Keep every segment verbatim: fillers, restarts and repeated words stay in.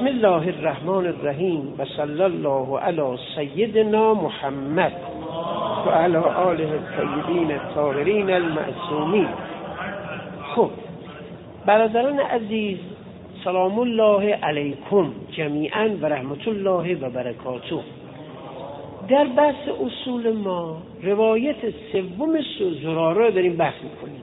بسم الله الرحمن الرحیم و صلی الله علی سیدنا محمد و علی آله الطیبین الطاهرین المعصومین. خب برادران عزیز، سلام الله علیکم جمیعا و رحمت الله و برکاته. در بحث اصول ما روایت سوم زراره داریم بحث میکنیم.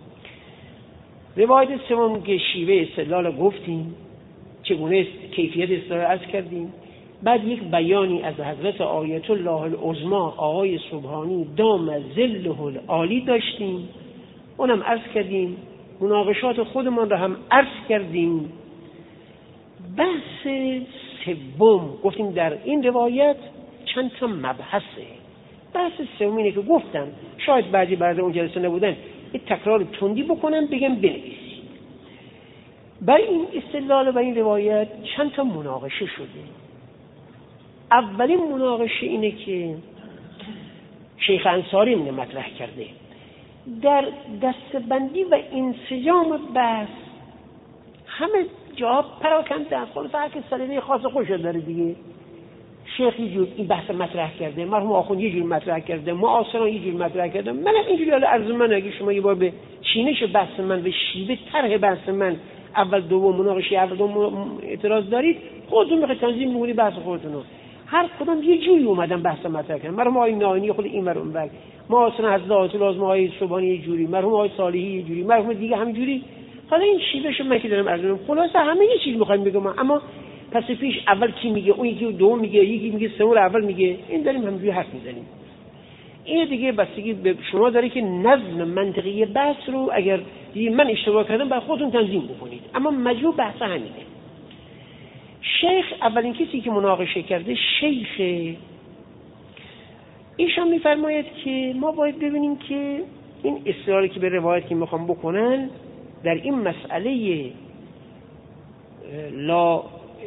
روایت سوم که شیوه استدلال گفتیم، چگونه کیفیت استدلال عرض کردیم، بعد یک بیانی از حضرت آیت الله العظمی آقای سبحانی دام ظله العالی داشتیم، اونم عرض کردیم. مناقشات خودمان را هم عرض کردیم. بحث سوم گفتیم در این روایت چند تا مبحثه. بحث سوم اینه که گفتم شاید بعضی برای اون جلسه نبودن یه تکرار تندی بکنم بگم بنویسید. برای این استدلال و این روایت چند تا مناقشه شده. اولین مناقشه اینه که شیخ انصاری اینو مطرح کرده. در دستبندی و انسجام بحث همه جواب پراکنده است. خلاص هر کی سلیقه خاص خودش داره دیگه. شیخ یه جور این بحث مطرح کرده، مرحوم آخوند یه جور مطرح کرده، معاصران یه جور مطرح کرده. من اینجوری حالا عرض من اگه شما یه بار به چینش بحث من و شیوه طرح بحث من اول دوم مناقشه اول دوم اعتراض دارید، خودتون میخواید تنظیم بکنید بحث خودتون رو. هر کدوم یه جوری اومدن بحث مطرح کردن. مرحوم آقای ناینی خود این ور اون ور، معاصران حضرت آیت العظمی آقای سبحانی یه جوری، مرحوم آقای صالحی یه جوری، مرحوم دیگه همینجوری. حالا این شیوهش من که دارم عرض می‌کنم خلاصه همه یه چیز می‌خوایم بگم، اما پس پیش اول کی میگه، اون یکی دوم میگه، یکی میگه سوم اول میگه، این داریم همینجوری حرف میزنیم. این دیگه بستگی به شما داره که نظم منطقی بحث رو اگر دیگه من اشتباه کردم بر خودتون تنظیم بکنید، اما مجموع بحث همینه. شیخ اولین کسی که مناقشه کرده شیخ ایشان میفرماید که ما باید ببینیم که این استدلالی که به روایت که میخوام بکنن در این مسئله لا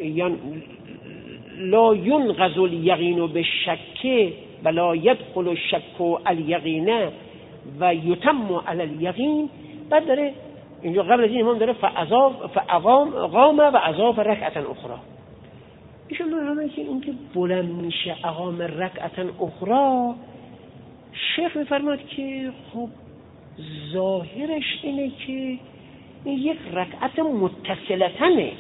لا ينقض اليقین بالشک ولا يدخل الشک الیقین و یتم علی الیقین. بعد داره اینجا قبل از این امام داره فاضاف فاقام قام و اضاف رکعتا اخرى. ایشون میگه که این که بلند میشه اقام رکعتا اخرى، شیخ میفرماید که خب ظاهرش اینه که این یک رکعت متصلتنه،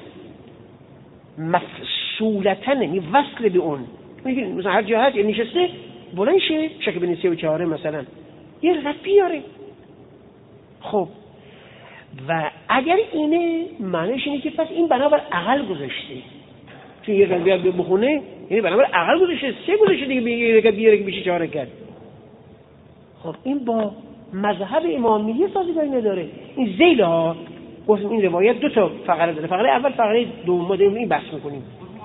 مفصولتنه، یعنی وصل به اون. میگه مثلا هر جهت نشسته بلند شه شک بین سه و چهاره مثلا یه رکعت بیاره. خب و اگر اینه معنیش اینه که پس این بنابر عقل گذاشته، چون یه رکعت بیاد بخونه یعنی بنابر عقل گذاشته، سه گذاشته دیگه یه رکعت بیاره که بشه چهار رکعت. خب این با مذهب امامیه سازگاری نداره. این ذیل ها گفتم این روایت دو تا فقره داره، فقره اول فقره دوم ما داریم این بحث میکنیم.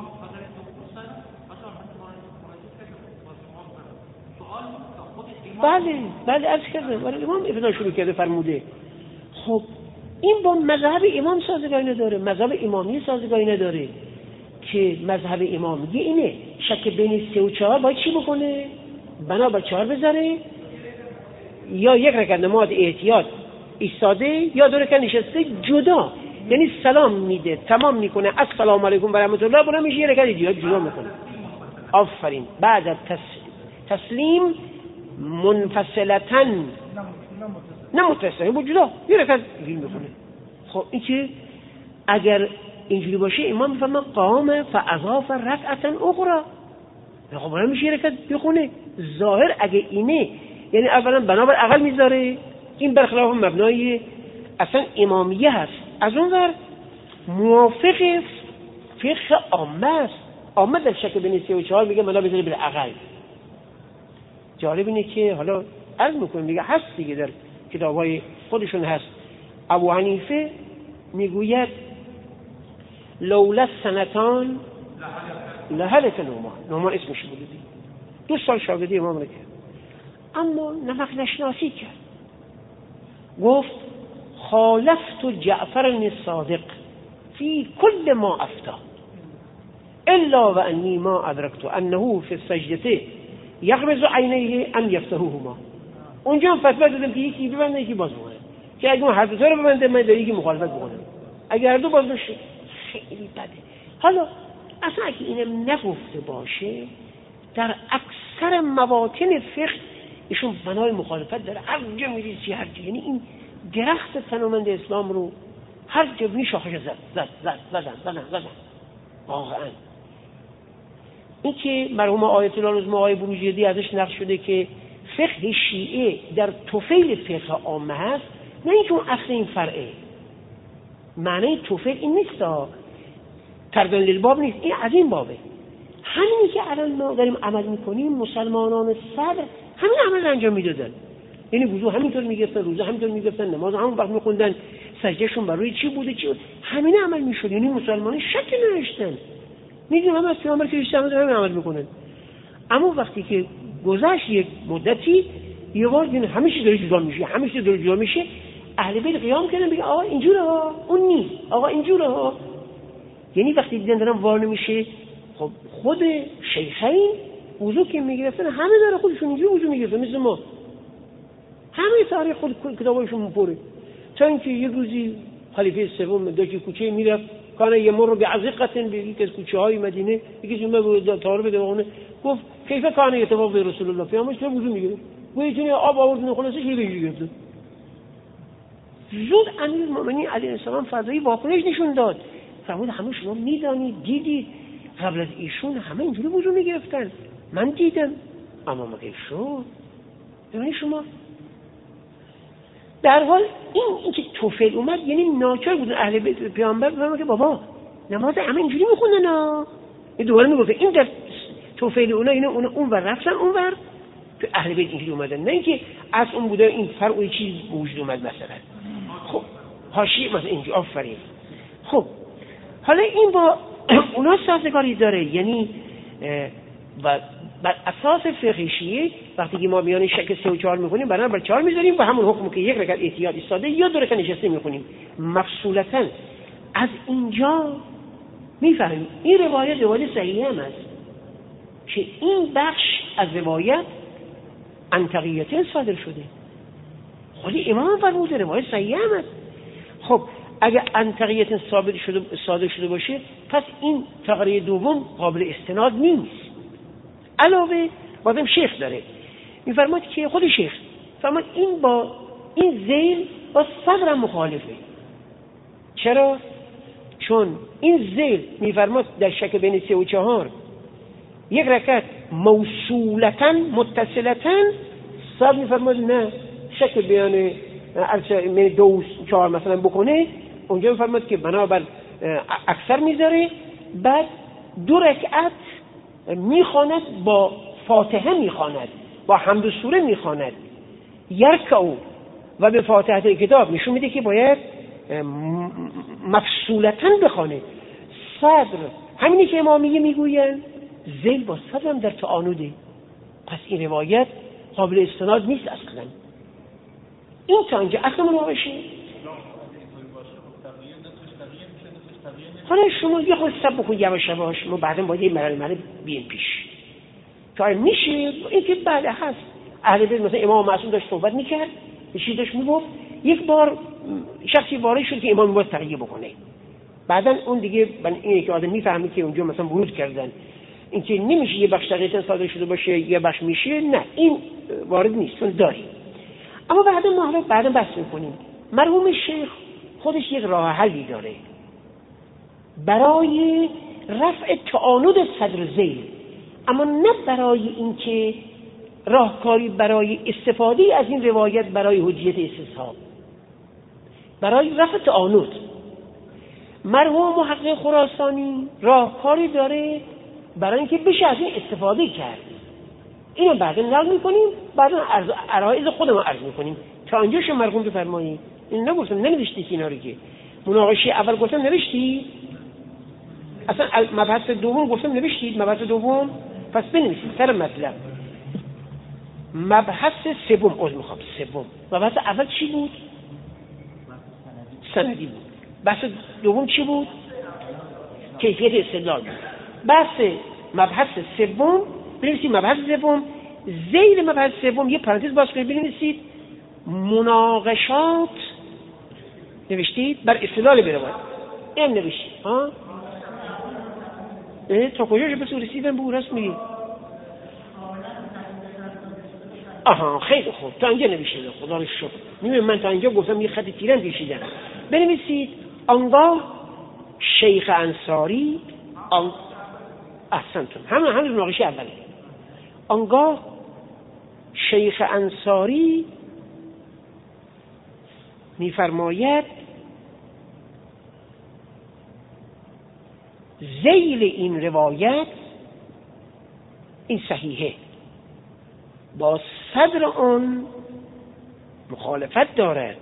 بله بله عرض کرده برای امام ابتدا شروع کرده فرموده. خب این با مذهب امام سازگاری نداره، مذهب امامی سازگاری نداره که مذهب امامی اینه شک بین سه و چهار باید چی بکنه؟ بنابر چهار بذاره، یا یک رکعت نماز احتیاط ایستاده یا دو رکعت نشسته جدا، یعنی سلام میده تمام میکنه السلام علیکم و رحمت الله، برام میشه یه رکعت جدا جدا میکنه. آفرین. بعد از تس... تسلیم منفصلتن نه متصل بود جدا یه رکعت دیگه میکنه. خب این که اگر اینجوری باشه امام میفهمه قام فاضاف رکعتا اخرى، خب برام میشه یه رکعت بخونه. ظاهر اگه اینه یعنی اولا بنابر عقل میذاره، این برخلاف مبنای اصلا امامیه هست. از اون ور موافق فقه عامه است. عامه در شک بین سه و چهار میگه ملا بذاره بر عقل. جالب اینه که حالا عرض میکنیم دیگه هست دیگه در کتابهای خودشون هست. ابو حنیفه میگوید لولا سنتان لهلك نعمان. نعمان اسمش بوده دیگه، دو سال شاگردی امام رو کرد اما نفق نشناسی کرد. گفت خالفت جعفر الصادق فی کل ما افتا الا و انی ما ادرکت انه فی السجدة یغمض عینیه ام یفتحهما. اونجا هم فتوا دادم که یکی ببنده یکی باز بکنه، که اگه اون هر دو تا رو ببنده من در یکی مخالفت بکنم، اگر هر دو باز بشه خیلی بده. حالا اصلا اگه اینم نگفته باشه در اکثر مواطن فقه ایشون بنای مخالفت داره، هر جا میریسی هر جا، یعنی این درخت تنومند اسلام رو هر جا بینی شاخش زد زد زد زدن زدن زدن. واقعا این که مرحوم آیت الله العظمی آقای بروجردی ازش نقل شده که فقه شیعه در طفیل فقه عامه هست، نه اینکه اون اصل این فرعه. معنی طفیل این نیست، تردن للباب نیست، این از این بابه. همینی که الان ما داریم عمل میکنیم، مسلمانان صدر همین عمل انجام میدادن، یعنی وضو همینطور میگرفتن، روزه همینطور میگرفتن، نماز همون وقت میخوندن، سجدهشون برای چی بوده چی بود، همین عمل میشد. یعنی مسلمانان شک نداشتن، میدونم هم از پیامبر که اشتباه همین عمل میکنن. اما وقتی که گذشت یک مدتی یه بار دیدن همه چیز داره جدا میشه، همه چیز داره جدا میشه، اهل بیت قیام کردن بگن آقا اینجوره ها، اون نیست، آقا اینجوره ها. یعنی وقتی دیدن دارن وار نمیشه، خب خود شیخین وضو که میگرفتن همه داره خودشون اینجوری وضو میگرفتن مثل ما، همه تاریخ خود کتابایشون پره. تا اینکه یه روزی خلیفه سوم داکی کوچه میرفت، کانه یه مر به عزیقتن به یکی از کوچه های مدینه، یکی جمعه بود طالب دوانه گفت کیف کانه اتفاق به رسول الله پیامبرش چه وضو میگیره، گویتونه آب آوردن خلاصش یه بگیری گرفت. زود امیرالمومنین علیه السلام فضایی واکنش نشون داد، فرمود همه شما میدانید دیدید قبل از ایشون همه اینجوری وضو میگرفتن، من دیدم، اما مگه شد ببینید شما. در حال این اینکه طفیل اومد یعنی ناچار بودن اهل بیت پیامبر بفهمن که بابا نماز همه اینجوری میخوندن ها، این دوباره میگفت این در طفیل اونا اینا اون اونور رفتن اونور که اهل بیت اینجوری اومدن، نه اینکه از اون بوده این فرع چیز وجود اومد مثلا. خب حاشیه مثلا اینجوری آفرین. خب حالا این با اونا سازگاری داره، یعنی و بر اساس فقه شیعه وقتی که ما میان شک سه و چهار میکنیم برای بر چهار میذاریم و همون حکم که یک رکعت احتیاط ایستاده یا دو رکعت نشسته میکنیم. مفصولتا از اینجا میفهمیم این روایت روایت صحیحه هم است که این بخش از روایت عن تقیة صادر شده، خود امام فرموده روایت صحیحه هم است. خب اگر عن تقیة ثابت شده صادر شده باشه پس این تقریه دوم قابل استناد نیست. علاوه بازم شیخ داره میفرماید که خود شیخ فرماید این با این ذیل با صدر مخالفه. چرا؟ چون این ذیل میفرماید در شک بین سه و چهار یک رکعت موصولتاً متصلتاً، صدر میفرماید نه شک بیان من دو و چهار مثلا بکنه، اونجا میفرماید که بنابر اکثر میذاره، بعد دو رکعت میخواند با فاتحه میخواند، با حمد و سوره میخواند، یرکعو و به فاتحه کتاب نشون میده که باید مفصولتاً بخوانه. صدر همینی که امامیه میگوین ذیل با صدر هم در تعانده، پس این روایت قابل استناد نیست اصلا. این تا اینجا اصلا مناقشه. حالا شما یه خود سب بکن یواش یواش، ما بعدا باید یه مرحله مرحله بیایم پیش تا میشه این که بله هست. اهل بیت مثلا امام معصوم داشت صحبت میکرد، یه چیزی داشت میگفت، یک بار شخصی وارد شد که امام باید تغییر بکنه، بعدا اون دیگه اینه که آدم میفهمه که اونجا مثلا ورود کردن، این که نمیشه یه بخش تغییر صادر شده باشه یه بخش میشه، نه این وارد نیست چون داریم. اما بعدا ما حالا بعدا بحث میکنیم. مرحوم شیخ خودش یک راه حلی داره برای رفع تعاند صدر ذیل، اما نه برای اینکه راهکاری برای استفاده از این روایت برای حجیت استصحاب، برای رفع تعاند. مرحوم محقق خراسانی راهکاری داره برای اینکه بشه از این استفاده کرد. اینو بعدا نقل میکنیم، بعدا عرایض خودمون عرض میکنیم. تا اینجاش مرحوم بفرمایید. این نگفتم ننوشتی که اینا رو که مناقشه اول گفتم نوشتی، اصلا مبحث دوم گفتم نوشتید مبحث دوم، پس بنویسید سر مطلب. مبحث سوم از میخوام سوم مبحث اول چی بود؟ سندی بود. بحث دوم چی بود؟ کیفیت استدلال بود. بحث مبحث سوم بنویسید مبحث سوم، زیر مبحث سوم یه پرانتز باز کنید بنویسید مناقشات، نوشتید بر استدلال بروید، این نوشتید ها تا کجاش بس رسیدن به او راست میگی؟ آها خیلی خوب، تا اینجا نوشیده، خدا رو شکر. میبینید من تا اینجا گفتم یه خط تیرم کشیدم. بنویسید آنگاه شیخ انصاری آن... احسنتون، همه همه مناقشه اوله. آنگاه شیخ انصاری میفرماید ذیل این روایت این صحیحه، با صدر آن مخالفت دارد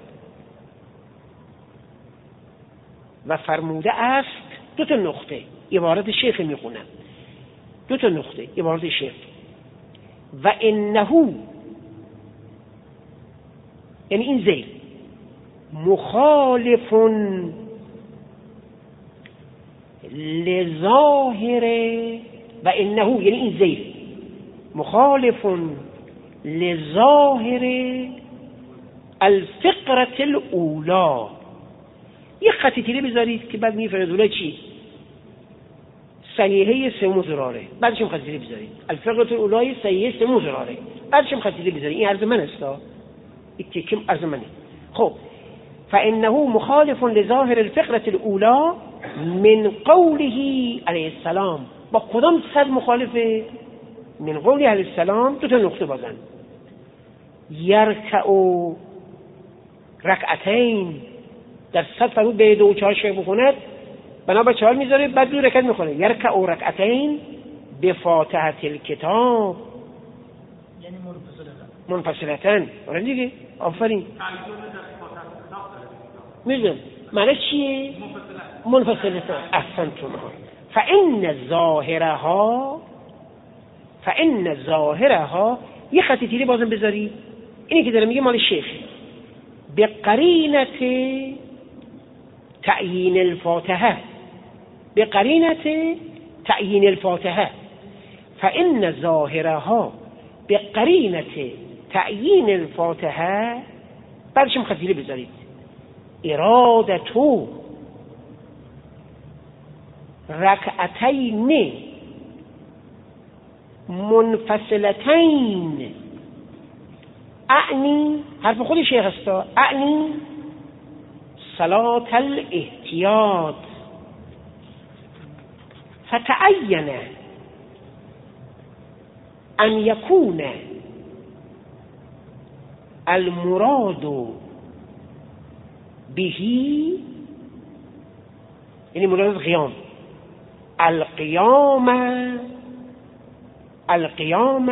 و فرموده است، دو تا نقطه عبارت شیخ میخونم، دو تا نقطه عبارت شیخ، و انه یعنی این ذیل مخالف لظاهر، و انه یعنی این ذیل مخالف لظاهر الفقرة الاولى. یه خطی تیره بذارید که بعد میفرد اولا چی؟ صحیحه سه مزراره، بعدش هم خطی تیره بذارید الفقرة الاولى صحیحه سه مزراره، بعدش هم خطی تیره بذارید. این عرض من است، این تکیم عرض منه. خب فانه مخالف لظاهر الفقرة الاولى من قوله علیه السلام. با کدام صد مخالفه؟ من قوله علیه السلام دو تا نقطه بازن. یرکع رکعتین، در صد فرمود به دو و چهار شیخ بخوند، بنا به چهار میذاره، بعد دو رکعت میخونه. یرکع رکعتین به فاتحه الکتاب، یعنی منفصلتن منفصلتن. آره دیگه، آفرین. میدونم معنی چیه؟ منفصلتن. احسنتم. فإن ظاهرها فإن ظاهرها یه خطی تیری بازم بذاری، اینی که داره میگه مال شیخ، به قرینت تعیین الفاتحه، به قرینت تعیین الفاتحه. فإن ظاهرها به قرینت تعیین الفاتحه، بعدشم خطی تیری بذارید ارادتو رکعتین منفصلتین، اعنی حرف خود شیخ است، اعنی صلاة الاحتیاط، فتعین ان یکون المراد بهی، یعنی مراد قیام، القیام القیام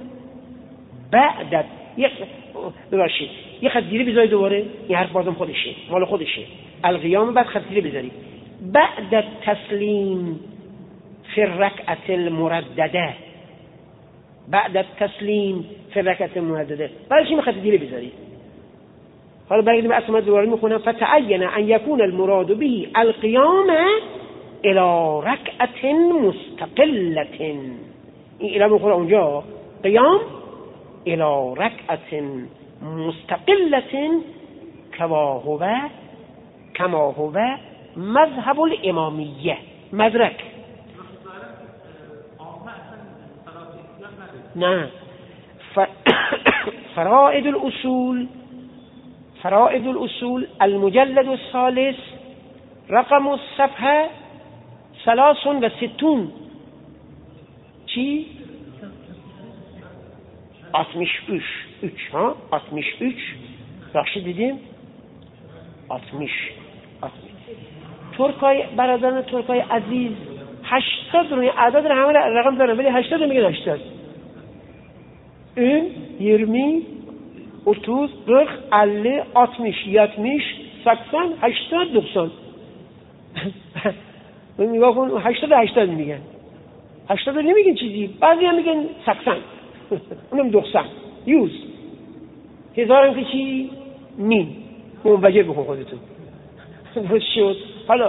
بعد بباشید یه خط دیره بذارید دوباره، این حرف بازم خودشه، مال خودشه. القیام بعد خط دیره بذارید بعد تسلیم فی الرکعة المردده، بعد تسلیم فی الرکعة المردده، بعدش این خط دیره بذارید. حالا برگردیم به اصلا دوباره میخونم. فتعین ان یکون المراد به القیام الى رکعة مستقلة، این الى میخوره اونجا قیام الى رکعة مستقلة کما هو کما هو مذهب الامامیه. مدرک نه. فرائد الاصول فرائد الاصول المجلد الثالث رقم الصفحه ثلاث و ستون. چی؟ altmış üç. üç ها؟ altmış üç. بخشی دیدیم؟ altmış. ترکای برادران ترکای عزیز هشتاد روی عدد رو همه رقم دارن، ولی هشتاد رو میگن هشتاد. این yirmi otuz kırk elli altmış yetmiş seksen هشتاد doksan. من میگم کن هشتاد هشتاد میگن، هشتاد نمیگن چیزی، بعضی هم میگن seksen، اونم doksan یوز. هزارم که چی؟ مین. منوجه بکن خودتون. درست شد. حالا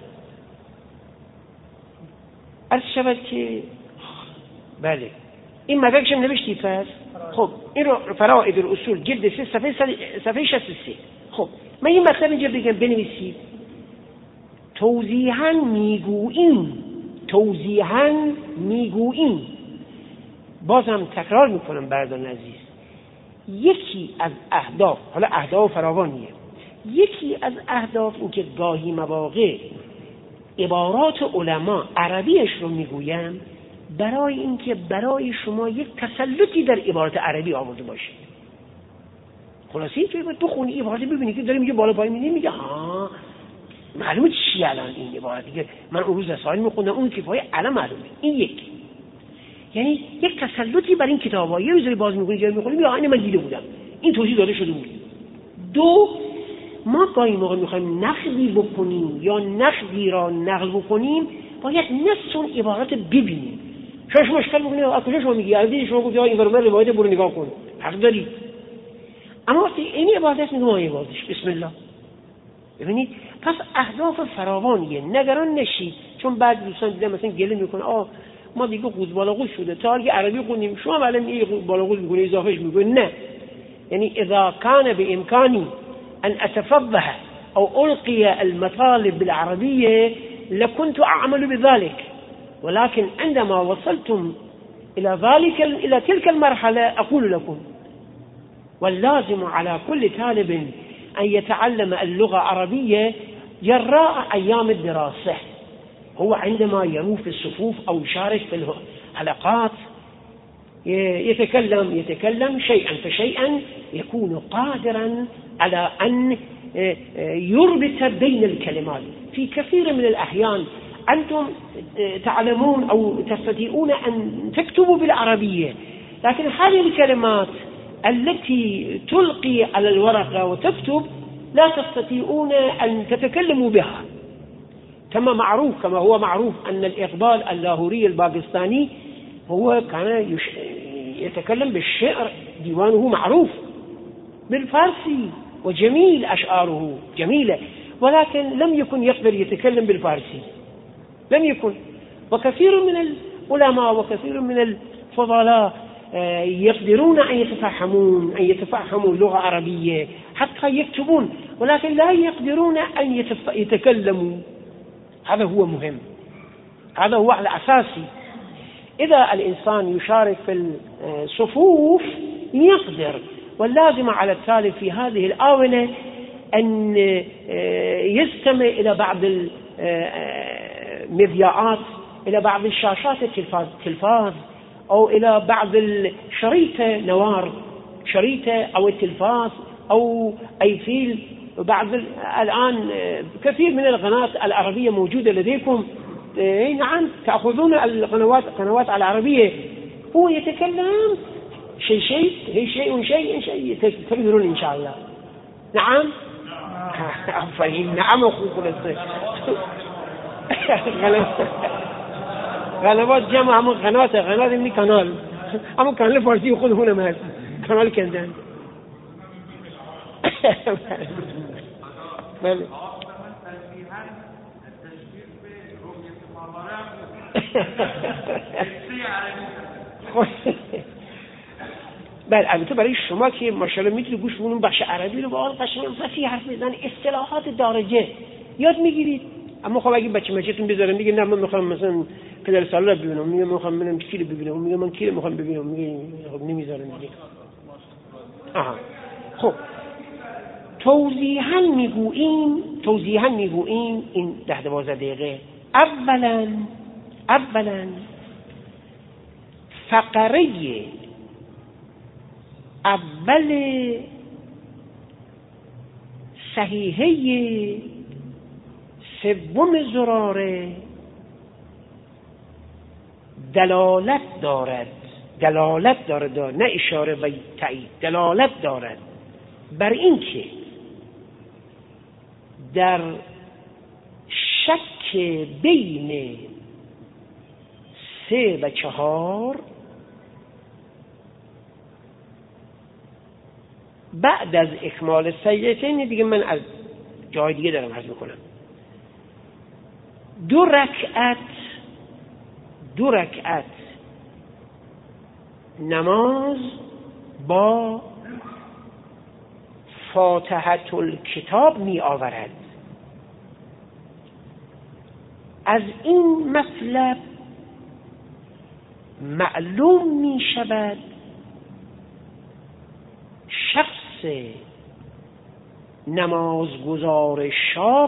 عرض شود که بله این مدرکش هم نوشتی پس. خب این رو فرائد الاصول جلد سه صفحه صفحه شصت و سه. خب من این مطلب اینجا بگم بنویسید. توضیحاً میگوییم توضیحاً میگوییم، بازم تکرار میکنم برادران عزیز، یکی از اهداف، حالا اهداف فراوانیه، یکی از اهداف این که گاهی مواقع عبارات علما عربیش رو میگویم برای اینکه برای شما یک تسلطی در عبارت عربی آورده باشه. خلاصه اینکه باید بخونی عبارت ببینی که داره میگه بالا پایین میگه میگه ها معلومه چی الان این عبارت دیگه، من اون روز رسائل میخوندم اون کفایه الان معلومه. این یک، یعنی یک تسلطی بر این کتابا یه روزی باز میکنی جایی میخونی میگه اینو من دیده بودم، این توضیح داده شده بود. دو، ما گاهی موقع میخوایم نقدی بکنیم یا نقدی را نقل بکنیم باید نص اون عبارت ببینیم. شما مشکل میکنید از کجا شما میگی عربی، شما گفتی این برنامه روایت برو نگاه کن، حق داری. اما وقتی این عبارت است میگم این عبارتش بسم الله. ببینید پس اهداف فراوانیه، نگران نشید. چون بعد دوستان دیدم مثلا گله میکنه آ ما دیگه قوز بالاقوز شده تا اگه عربی خوندیم شما الان این قوز بالاقوز میگه اضافهش میگه. نه، یعنی اذا كان بامكاني ان اتفضح او القي المطالب بالعربيه لكنت اعمل بذلك، ولكن عندما وصلتم الى ذلك الى تلك المرحله اقول لكم واللازم على كل طالب ان يتعلم اللغه العربيه جراء ايام الدراسه. هو عندما يروح في الصفوف او يشارك في الحلقات يتكلم يتكلم شيئا فشيئا يكون قادرا على ان يربط بين الكلمات. في كثير من الاحيان انتم تعلمون او تستطيعون ان تكتبوا بالعربيه، لكن هذه الكلمات التي تلقي على الورقه وتكتب لا تستطيعون ان تتكلموا بها. كما معروف كما هو معروف ان الاقبال اللاهوري الباكستاني هو كان يتكلم بالشعر، ديوانه معروف بالفارسي وجميل أشعاره جميلة، ولكن لم يكن يقدر يتكلم بالفارسي، لم يكن. وكثير من العلماء وكثير من الفضلاء يقدرون أن يتفهمون أن يتفهموا اللغة العربية حتى يكتبون، ولكن لا يقدرون أن يتكلموا. هذا هو مهم، هذا هو الأساسي. إذا الإنسان يشارك في الصفوف يقدر، واللازم على التالي في هذه الآونة أن يستمع إلى بعض المذياعات، إلى بعض الشاشات التلفاز، أو إلى بعض الشريطة نوار شريطة أو التلفاز أو أي فيل. بعض الآن كثير من القنوات العربية موجودة لديكم، نعم تأخذون القنوات القنوات العربية، هو يتكلم شيء شيء هي شيء شيء شيء تقدرون إن شاء الله. نعم عفوا نعم أخوكم قنوات جمع هم قنوات قنوات مني كنال أما كان الفارسي يقول هنا ما كنال كندان بله بله البته برای شما که ماشاءالله میتونید گوش بکنید بخش عربی رو با آن قشنگ وسیع حرف بزنید، اصطلاحات دارجه یاد میگیرید. اما خب اگه بچه بچه‌تون بذاره میگه نه من میخوام مثلا پدر سالار رو ببینم، میگه من میخوام ببینم کی رو ببینم، میگه من کی رو میخوام ببینم، میگه خب نمیذاره میگه. آها خب توضیحاً میگوییم توضیحاً میگوییم این ده دوازده دقیقه. اولا اولا فقره اول صحیحه سوم زراره دلالت دارد دلالت دارد نه اشاره و تایید، دلالت دارد بر این که در شک بین سه و چهار بعد از اکمال سجدتین، دیگه من از جای دیگه دارم عرض میکنم، دو رکعت دو رکعت نماز با فاتحة الکتاب می آورد. از این مطلب معلوم می شود شخص نمازگزار شاک،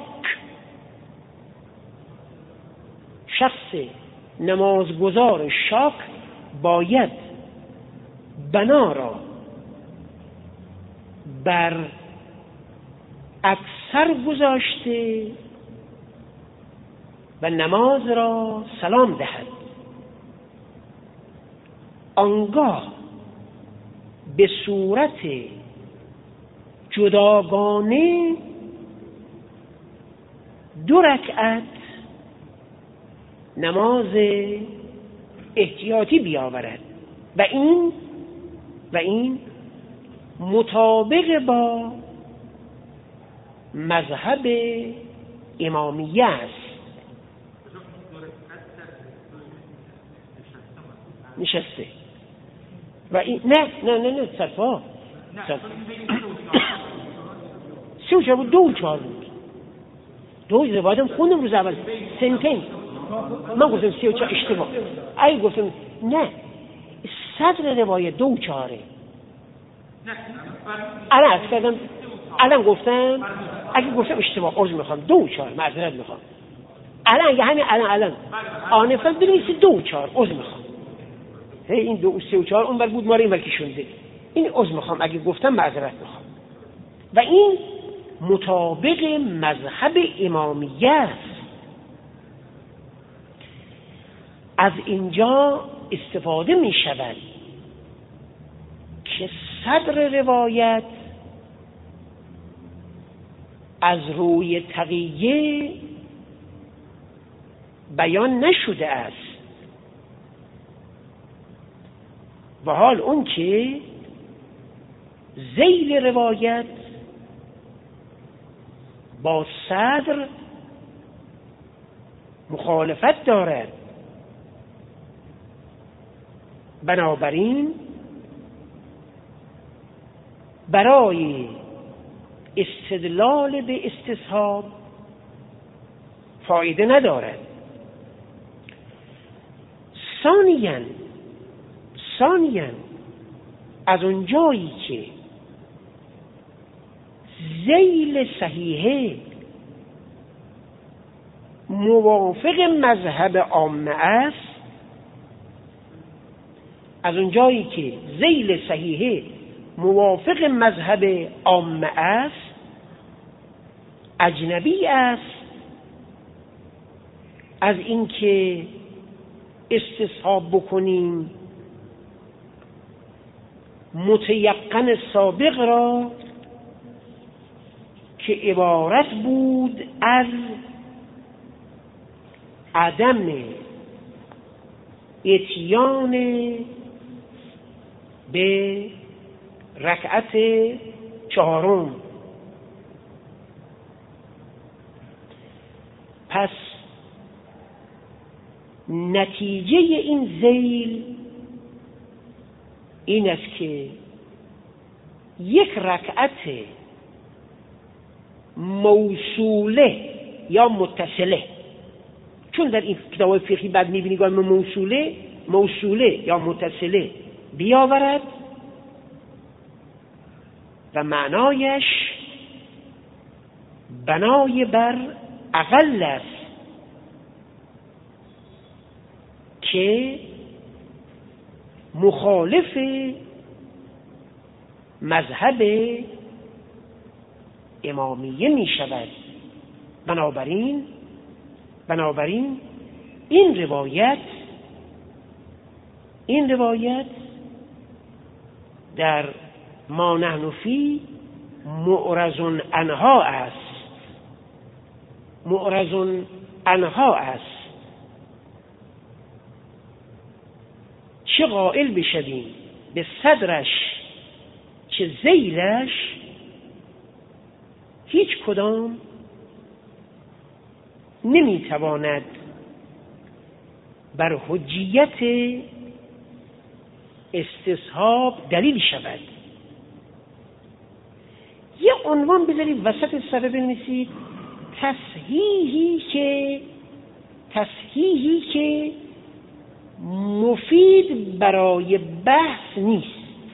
شخص نمازگزار شاک باید بنا را بر اکثر گذاشته و نماز را سلام دهد، آنگاه به صورت جداگانه دو رکعت نماز احتیاطی بیاورد و این و این مطابق با مذهب امامیه است. نشسته و این نه نه نه نه صفا سی و چهار بود، دو و چهار بود، دو روایتم خوندم روز اول سنتین، من گفتم سی و چهار اشتباه، ای گفتم نه صدر روایت دو و چهاره. الان از کردم الان گفتم اگه گفتم اشتباه عرض میخوام، دو و چهار معذرت میخوام. الان اگه همین الان الان آنفل بنویسی دو و چهار عرض میخوام. هی این دو و سه و چهار اون بر بود ما رو این بر کشونده، این عرض میخوام اگه گفتم معذرت میخوام. و این مطابق مذهب امامیه است. از اینجا استفاده می شود که صدر روایت از روی تقیه بیان نشده است و حال اون که ذیل روایت با صدر مخالفت دارد. بنابراین برای استدلال به استصحاب فایده ندارد. ثانیاً ثانیاً از اون جایی که ذیل صحیحه موافق مذهب عامه است، از اون جایی که ذیل صحیحه موافق مذهب عامه است، اجنبی است از اینکه استصحاب بکنیم متیقن سابق را که عبارت بود از عدم اتیان به رکعت چهارم. پس نتیجه این ذیل این است که یک رکعت موصوله یا متصله، چون در این کتاب فقهی بعد می‌بینی که موصوله موصوله یا متصله بیاورد و معنایش بنای بر اقل است که مخالف مذهب امامیه می شود. بنابراین بنابراین این روایت این روایت در ما نحن فی معرض عنها است معرض عنها است. چه قائل بشویم به صدرش چه ذیلش، هیچ کدام نمیتواند بر حجیت استصحاب دلیل شود. یه عنوان بذارید وسط صفحه بنویسید تصحیحی که تصحیحی که مفید برای بحث نیست،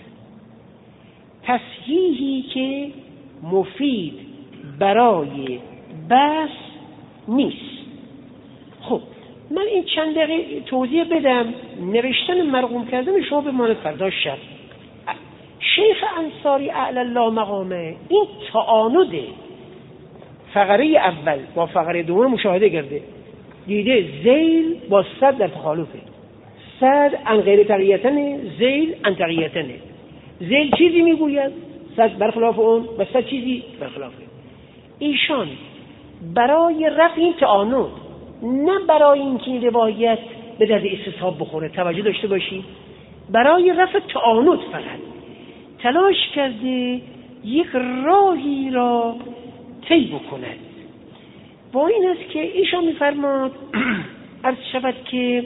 تصحیحی که مفید برای بحث نیست. خب من این چند دقیقه توضیح بدم. نوشتن مرقوم کردن شما به مان فردا شب. شیخ انصاری اعلی الله مقامه این تعانده فقره اول با فقره دوم مشاهده کرده، دیده ذیل با صد در تخالفه، صد ان غیر تقییتنه، ذیل ان تقییتنه. ذیل چیزی میگوید، صد برخلاف اون و صد چیزی برخلافه. ایشان برای رفع این تعانود، نه برای اینکه این روایت به درد استصحاب بخوره، توجه داشته باشید، برای رفع تعانود فقط تلاش کرده یک راهی را طی بکند. با این است که ایشان میفرماد عرض شود که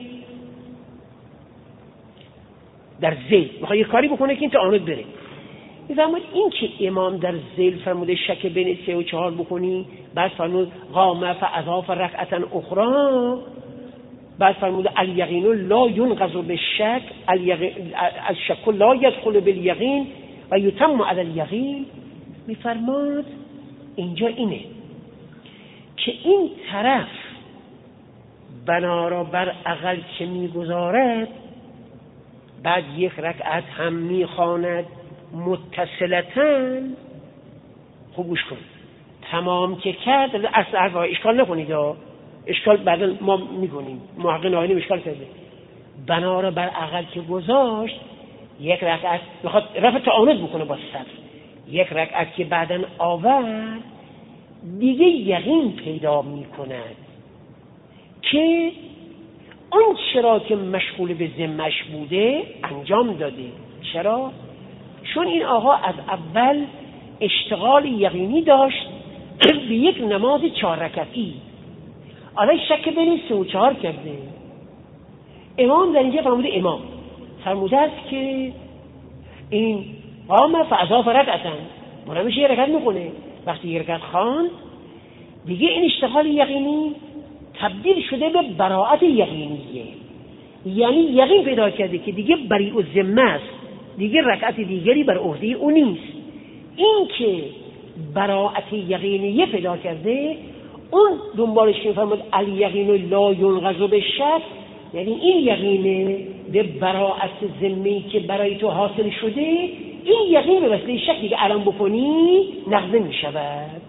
در ذیل میخواد یک کاری بکنه که این تعانود بره. میفرماد این که امام در ذیل فرموده شک بین سه و چهار بکنی، بعد فرمود قام فاضاف رکعتا اخرى، بعد فرمود الیقین لا ینقض بالشک، الشک لا یدخل بالیقین و یتم علی الیقین. میفرماد اینجا اینه که این طرف بنا را بر عقل که میگذارد، بعد یک رکعت هم میخواند متصلتاً. خوب گوش کن، تمام که کرد اصل حرف اشکال نکنید، اشکال بعدا ما میکنیم، محقق نایینی اشکال کرده، بنا را بر عقل که گذاشت یک رکعت میخواد رفع تعانود بکنه با صدر، یک رکعت که بعدا آورد دیگه یقین پیدا میکند که اون چرا که مشغول به ذمش بوده انجام داده. چرا؟ چون این آقا از اول اشتغال یقینی داشت به یک نماز چهار رکعتی، الان شک بین سه و چهار کرده. امام در اینجا فرموده امام فرموده است که این قام فاضاف رکعتا، برای میشه یه رکعت میکنه. وقتی یه رکعت خواند دیگه این اشتغال یقینی تبدیل شده به براعت یقینیه، یعنی یقین پیدا کرده که دیگه بری و ذمه است، دیگه رکعت دیگری بر عهده او نیست. این که براعت یقینیه پیدا کرده، اون دنبالش که فرمود الیقین لا ینقض بالشک، یعنی این یقینه به براعت ذمه‌ای که برای تو حاصل شده، این یقین به وسیله شکی که الان بکنی نقض می شود.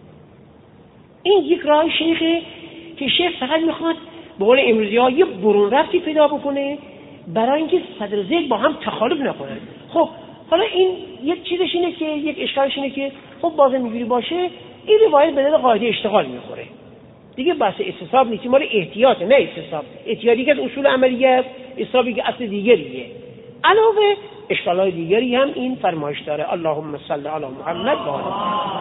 این یک راه شیخه که شیخ فقط میخواد به قول امروزی ها یه برون رفتی پیدا بکنه برای اینکه صدر ذیل با هم تخالف نکنن. خب حالا این یک چیزش اینه که یک اشکالش اینه که خب بازم میگیری باشه این روایت به دل قاعده اشتغال میخوره، دیگه بحث استصحاب نیست، مال احتیاط نه استصحاب. احتیاطی که اصول عملیه است، استصحابی که اصل دیگریه. علاوه اشکالات دیگری هم این فرمایش داره. اللهم صل علی محمد و آل